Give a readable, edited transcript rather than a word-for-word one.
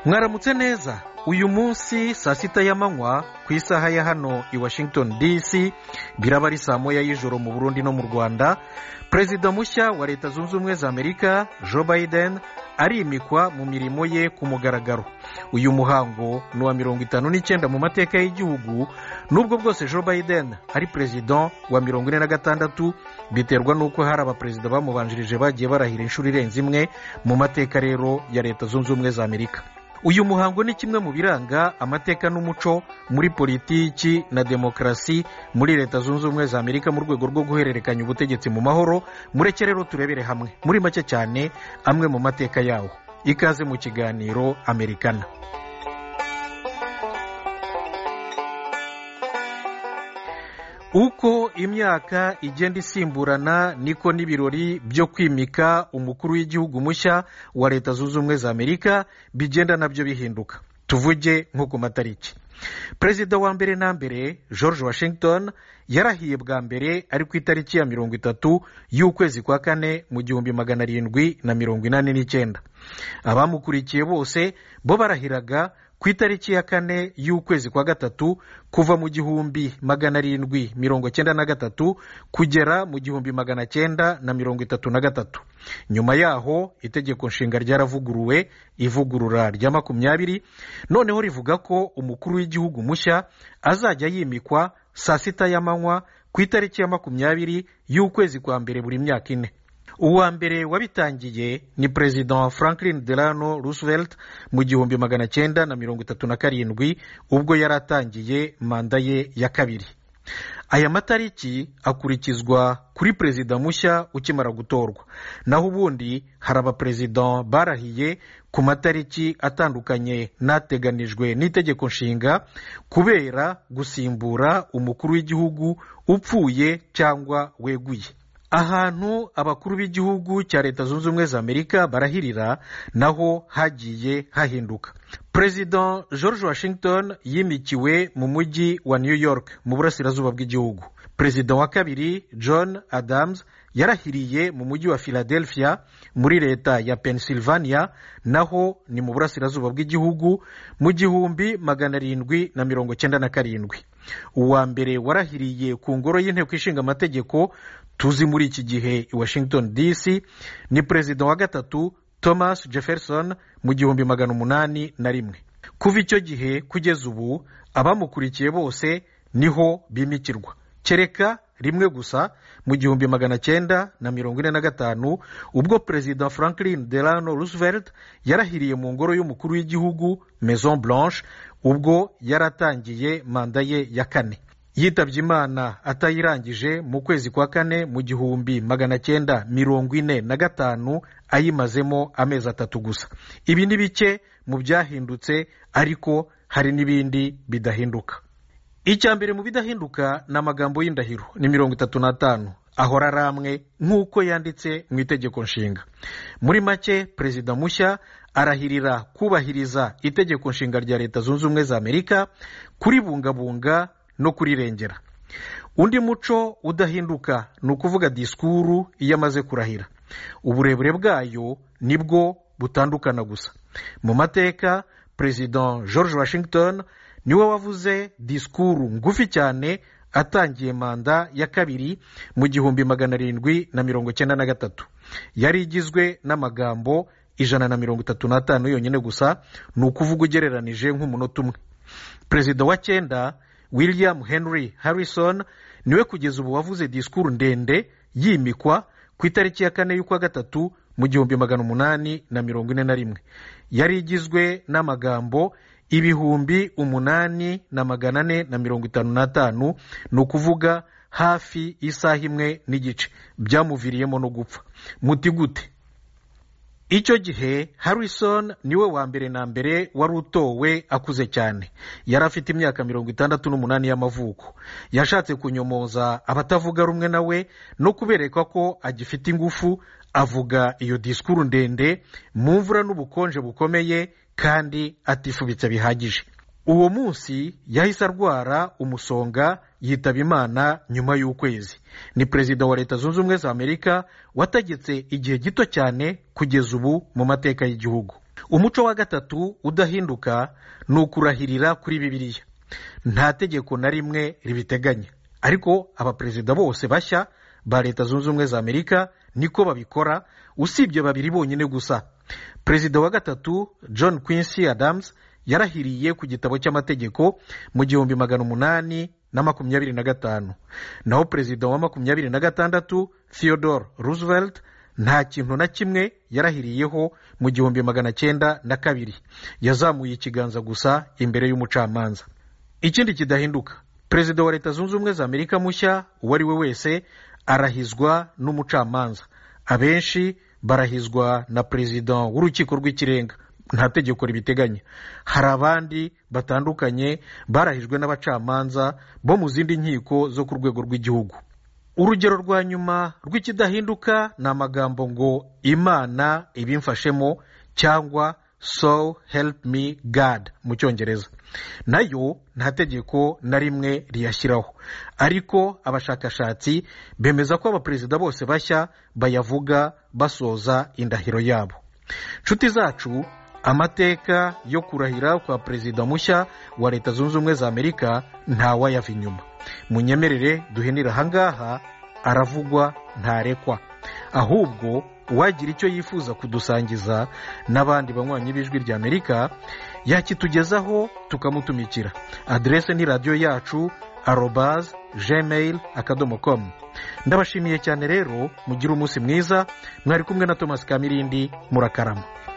mwaramutse neza. uyu munsi saa sita y'amanywa ku isaha ya hano i Washington DC, biraba ari saa moya y'ijoro mu Burundi no mu Rwanda, perezida mushya wa leta zunze ubumwe za Amerika Joe Biden arimikwa mu mirimo ye ku mugaragaro. uyu muhango ni uwa 59 mu mateka y'igihugu, nubwo bwose Joe Biden ari perezida wa 46, biterwa n'uko hari abaperezida bamubanjirije bagiye barahira inshuro irenze imwe mu mateka rero ya leta zunze ubumwe za Amerika. uyu muhango ni kimwe mu biranga amateka n'umuco muri politiki na demokarasi muri leta zunze ubumwe za Amerika mu rwego rwo guhererekanya ubutegetsi mu mahoro. mureke rero turebere hamwe muri make cyane amwe mu mateka yawo. ikaze mu kiganiro Amerikana. uko imyaka igenda isimburana niko n'ibirori byo kwimika umukuru w'igihugu mushya wa leta zunze ubumwe za Amerika bigenda nabyo bihinduka. tuvuge nko ku matariki. perezida wa mbere na mbere George Washington yarahiye bwa mbere ari ku itariki ya 30 y'ukwezi kwa kane mu 1789. abamukurikiye bose bo barahiraga ku itariki ya 4 y'ukwezi kwa gatatu kuva mu 1793 kugera mu 1933. nyuma yaho itegeko nshinga ryaravuguruwe, ivugurura rya 20, noneho rivuga ko umukuru w'igihugu mushya azajya yimikwa saa sita y'amanywa ku itariki ya 20 y'ukwezi kwa mbere buri myaka ine. uwa mbere wabitangiye ni perezida Franklin Delano Roosevelt mu 1937 ubwo yaratangiye manda ye ya kabiri. aya matariki akurikizwa kuri perezida mushya ukimara gutorwa, naho ubundi hari abaperezida barahiye ku matariki atandukanye n'ateganijwe n'itegeko nshinga kubera gusimbura umukuru w'igihugu upfuye cyangwa weguye. ahantu abakuru b'igihugu cya leta zunze ubumwe za Amerika barahirira naho hagiye hahinduka. perezida George Washington yimikiwe mu mujyi wa New York mu burasirazuba bw'igihugu. perezida wa kabiri John Adams yarahiriye mu mujyi wa Philadelphia muri leta ya Pennsylvania, naho ni mu burasirazuba bw'igihugu mu 1797. uwa mbere warahiriye ku ngoro y'inteko ishinga amategeko tuzi muri iki gihe i Washington DC ni perezida wa gatatu Thomas Jefferson mu 1801. kuva icyo gihe kugeza ubu abamukurikiye bose niho bimikirwa, kereka rimwe gusa mu 1945 ubwo perezida Franklin Delano Roosevelt yarahiriye mu ngoro y'umukuru w'igihugu Maison Blanche ubwo yaratangiye manda ye ya 4. yitabye Imana atayirangije mu kwezi kwa kane mu 1945, ayimazemo amezi 3 gusa. ibi ni bike mu byahindutse, ariko hari n'ibindi bidahinduka. icya mbere mu bidahinduka ni amagambo y'indahiro, ni 35 ahora ari amwe nk'uko yanditse mu itegeko nshinga. muri make perezida mushya arahirira kubahiriza itegeko nshinga rya leta zunze ubumwe za Amerika, kuribungabunga no kurirengera. undi muco udahinduka ni ukuvuga disikuru iyo amaze kurahira. uburebure bwayo nibwo butandukana gusa. mu mateka perezida George Washington niwe wavuze disikuru ngufi cyane atangiye manda ya kabiri mu 1793. yari igizwe n'amagambo 135 yonyine gusa, ni ukuvuga ugereranije nk'umunota umwe. perezida wa 9 William Henry Harrison niwe kugeza ubu wavuze disikuru ndende yimikwa ku itariki ya 4 y'ukwa gatatu mu 1841. yari igizwe n'amagambo 8,455, ni ukuvuga hafi isaha imwe n'igice. byamuviriyemo no gupfa. muti gute? icyo gihe Harrison niwe wa mbere na mbere wari utowe akuze cyane. yari afite imyaka 68 y'amavuko. yashatse kunyomoza abatavuga rumwe nawe no kubereka ko agifite ingufu, avuga iyo disikuru ndende mu mvura n'ubukonje bukomeye kandi atifubitse bihagije. uwo munsi yahise arwara umusonga, yitaba Imana nyuma y'ukwezi. ni perezida wa leta zunze ubumwe za Amerika wategetse igihe gito cyane kugeza ubu mu mateka y'igihugu. umuco wa gatatu udahinduka ni ukurahirira kuri Bibiliya. Nta tegeko na rimwe ribiteganya, ariko abaperezida bose bashya ba Leta Zunze Ubumwe za Amerika niko babikora, usibye babiri bonyine gusa. Perezida wa gatatu John Quincy Adams yarahiriye ku gitabo cy'amategeko mu 1825, naho perezida wa 26 Theodore Roosevelt nta kintu na kimwe yarahiriyeho mu 1902, yazamuye ikiganza gusa imbere y'umucamanza. Ikindi kidahinduka, perezida wa Leta Zunze Ubumwe za Amerika mushya uwo ari we wese arahizwa n'umucamanza. Abenshi barahizwa na perezida w'urukiko rw'ikirenga, nta tegeko ribiteganya. Hari abandi batandukanye barahijwe n'abacamanza bo mu zindi nkiko zo ku rwego rw'igihugu. Urugero rwa nyuma rw'ikidahinduka ni amagambo ngo Imana ibimfashemo cyangwa So help me God mu Cyongereza. Nayo nta tegeko na rimwe riyashyiraho, ariko abashakashatsi bemeza ko abaperezida bose bashya bayavuga basoza indahiro yabo. Nshuti zacu, amateka yo kurahira kwa perezida mushya wa Leta Zunze Ubumwe za Amerika ntawayava inyuma. Munyemerere duhenira ahangaha, aravugwa ntarekwa. Ahubwo uwagira icyo yifuza kudusangiza n'abandi banywanyi b'ijwi rya Amerika yakitugezaho tukamutumikira. Adrese ni radio yacu @gmail.com. Ndabashimiye cyane rero, mugire umunsi mwiza. Mwari kumwe na Thomas Kamirindi, murakarama.